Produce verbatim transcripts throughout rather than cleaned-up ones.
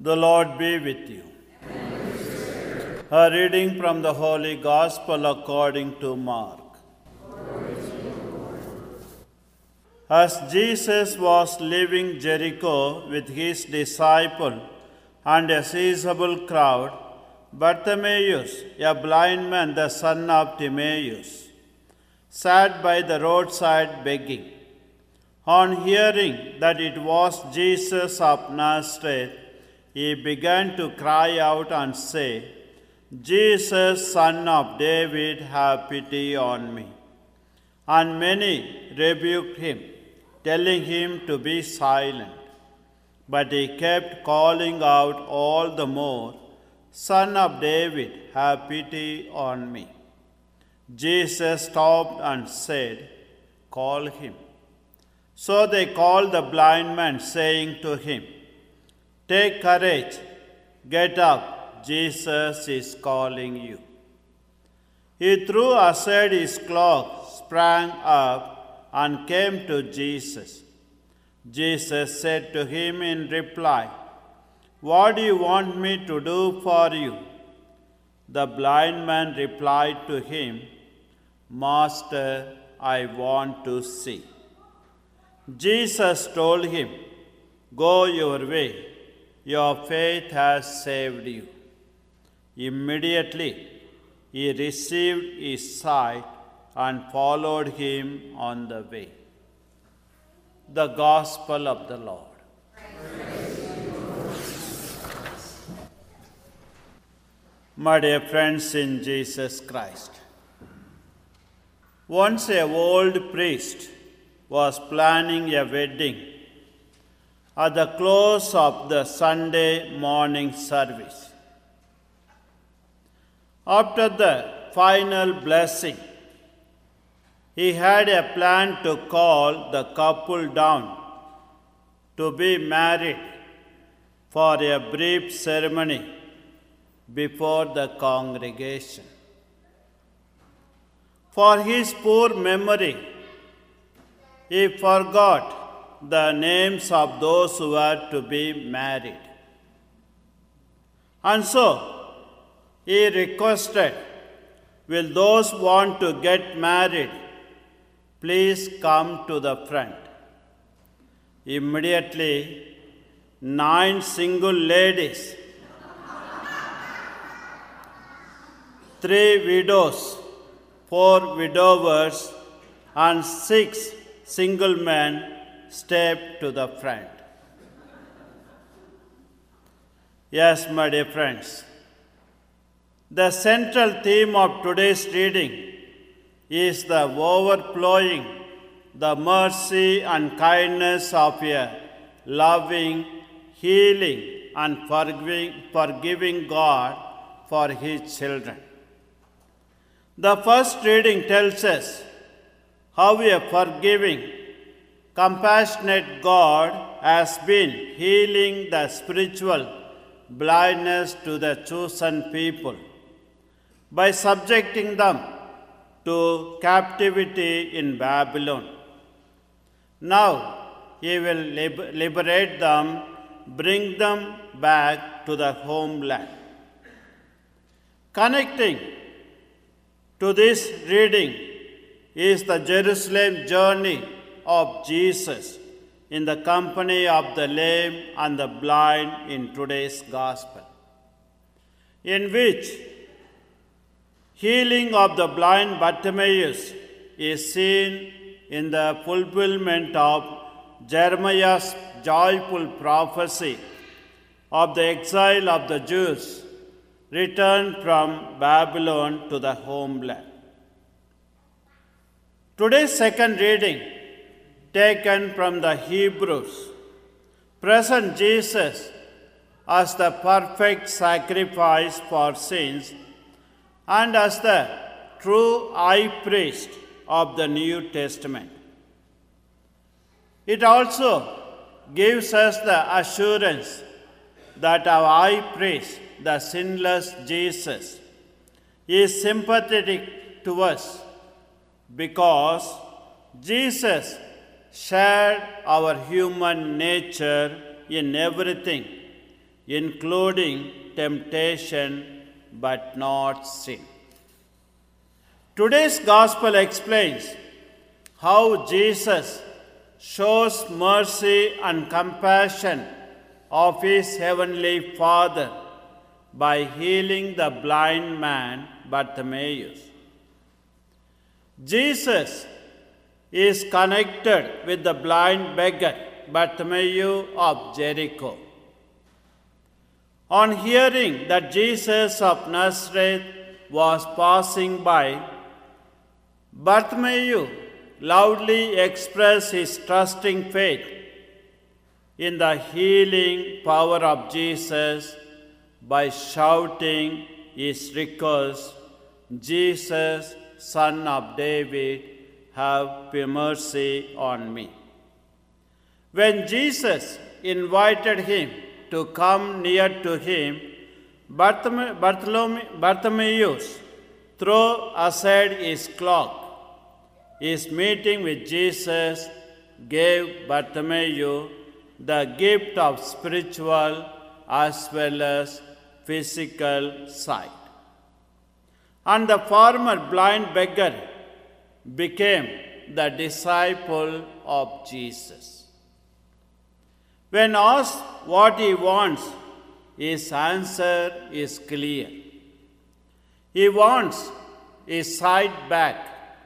The Lord be with you. A reading from the Holy Gospel according to Mark. As Jesus was leaving Jericho with his disciple and a sizable crowd, Bartimaeus, a blind man, the son of Timaeus, sat by the roadside begging. On hearing that it was Jesus of Nazareth, he began to cry out and say, "Jesus, Son of David, have pity on me." And many rebuked him, telling him to be silent. But he kept calling out all the more, "Son of David, have pity on me." Jesus stopped and said, "Call him." So they called the blind man, saying to him, "Take courage, get up, Jesus is calling you." He threw aside his cloak, sprang up, and came to Jesus. Jesus said to him in reply, "What do you want me to do for you?" The blind man replied to him, "Master, I want to see." Jesus told him, "Go your way, your faith has saved you." Immediately he received his sight and followed him on the way. The Gospel of the Lord. My dear friends in Jesus Christ, once a old priest was planning a wedding at the close of the Sunday morning service. After the final blessing, he had a plan to call the couple down to be married for a brief ceremony before the congregation. For his poor memory, he forgot the names of those who were to be married. And so, he requested, "Will those want to get married please come to the front?" Immediately, nine single ladies, three widows, four widowers, and six single men stepped to the front. Yes, my dear friends, the central theme of today's reading is the overflowing, the mercy and kindness of a loving, healing, and forgiving, forgiving God for his children. The first reading tells us how a forgiving, compassionate God has been healing the spiritual blindness to the chosen people by subjecting them to captivity in Babylon. Now he will liberate them, bring them back to the homeland. Connecting to this reading is the Jerusalem journey of Jesus in the company of the lame and the blind in today's gospel, in which healing of the blind Bartimaeus is seen in the fulfillment of Jeremiah's joyful prophecy of the exile of the Jews returned from Babylon to the homeland. Today's second reading, taken from the Hebrews, presents Jesus as the perfect sacrifice for sins and as the true high priest of the New Testament. It also gives us the assurance that our high priest, the sinless Jesus, is sympathetic to us because Jesus shared our human nature in everything including temptation but not sin. Today's Gospel explains how Jesus shows mercy and compassion of his heavenly Father by healing the blind man Bartimaeus. Jesus is connected with the blind beggar Bartimaeus of Jericho. On hearing that Jesus of Nazareth was passing by, Bartimaeus loudly expressed his trusting faith in the healing power of Jesus by shouting his request, "Jesus, Son of David, have mercy on me." When Jesus invited him to come near to him, Bartimaeus threw aside his cloak. His meeting with Jesus gave Bartimaeus the gift of spiritual as well as physical sight. And the former blind beggar became the disciple of Jesus. When asked what he wants, his answer is clear. He wants his sight back.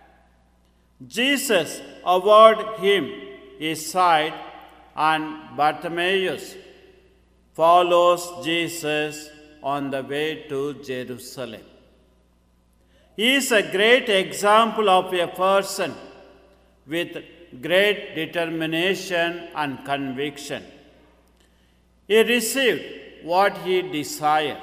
Jesus awarded him his sight, and Bartimaeus follows Jesus on the way to Jerusalem. He is a great example of a person with great determination and conviction. He received what he desired.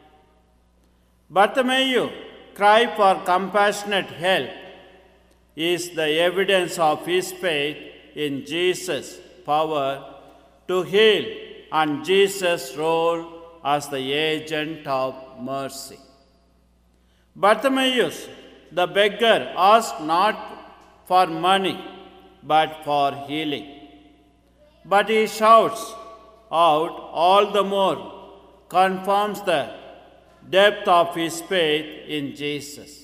Bartimaeus' cry for compassionate help is the evidence of his faith in Jesus' power to heal and Jesus' role as the agent of mercy. Bartimaeus, the beggar, asked not for money but for healing. But he shouts out all the more, confirms the depth of his faith in Jesus.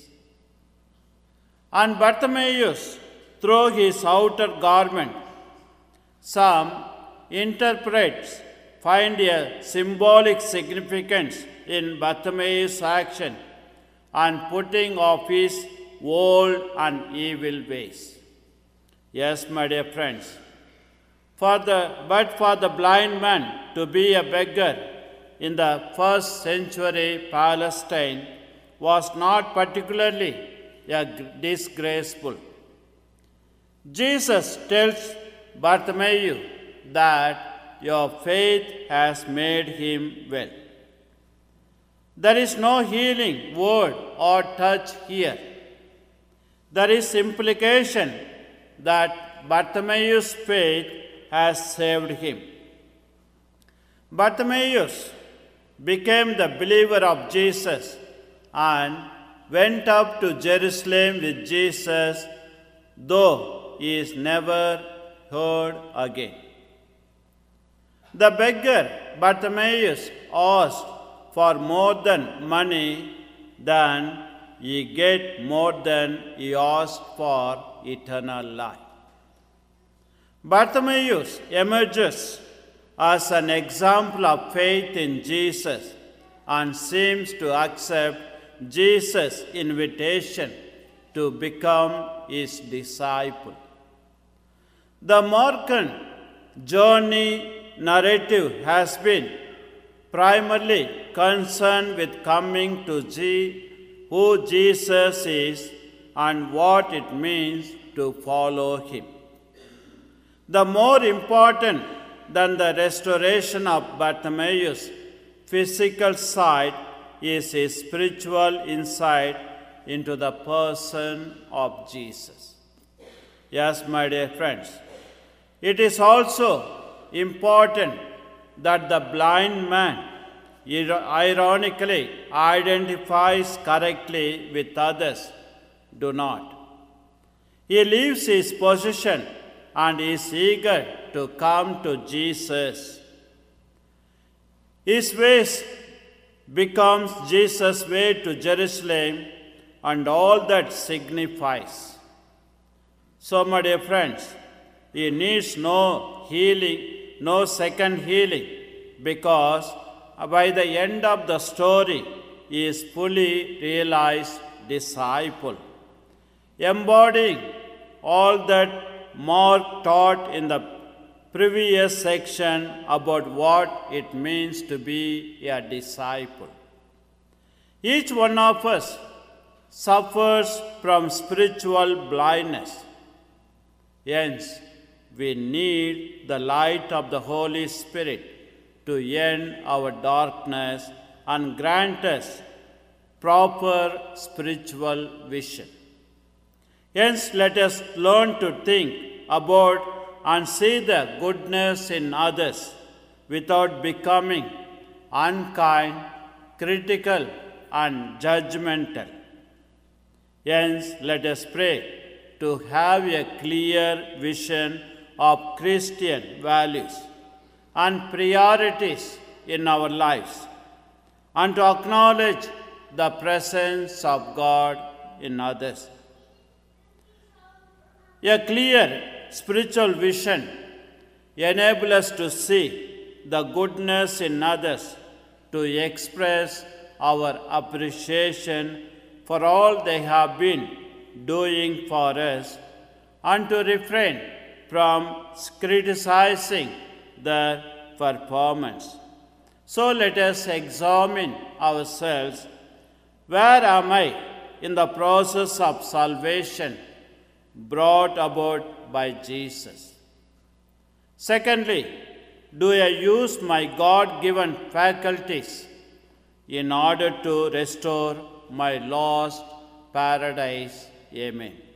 And Bartimaeus threw his outer garment. Some interprets find a symbolic significance in Bartimaeus' action and putting off his old and evil ways. Yes, my dear friends, for the, but for the blind man to be a beggar in the first century Palestine was not particularly a disgraceful. Jesus tells Bartimaeus that your faith has made him well. There is no healing word or touch here. There is implication that Bartimaeus' faith has saved him. Bartimaeus became the believer of Jesus and went up to Jerusalem with Jesus, though he is never heard again. The beggar Bartimaeus asked for more than money than he get more than he asked for eternal life. Bartimaeus emerges as an example of faith in Jesus and seems to accept Jesus' invitation to become his disciple. The Markan journey narrative has been primarily concerned with coming to see who Jesus is and what it means to follow him. The more important than the restoration of Bartimaeus' physical sight is his spiritual insight into the person of Jesus. Yes, my dear friends, it is also important that the blind man ironically identifies correctly with others do not. He leaves his position and is eager to come to Jesus. His ways becomes Jesus' way to Jerusalem and all that signifies. So, my dear friends, he needs no healing, no second healing, because by the end of the story, he is fully realized disciple, embodying all that Mark taught in the previous section about what it means to be a disciple. Each one of us suffers from spiritual blindness. Hence, we need the light of the Holy Spirit to end our darkness and grant us proper spiritual vision. Hence, let us learn to think about and see the goodness in others without becoming unkind, critical, and judgmental. Hence, let us pray to have a clear vision of Christian values and priorities in our lives, and to acknowledge the presence of God in others. A clear spiritual vision enables us to see the goodness in others, to express our appreciation for all they have been doing for us, and to refrain from criticizing their performance. So let us examine ourselves. Where am I in the process of salvation brought about by Jesus? Secondly, do I use my God-given faculties in order to restore my lost paradise? Amen.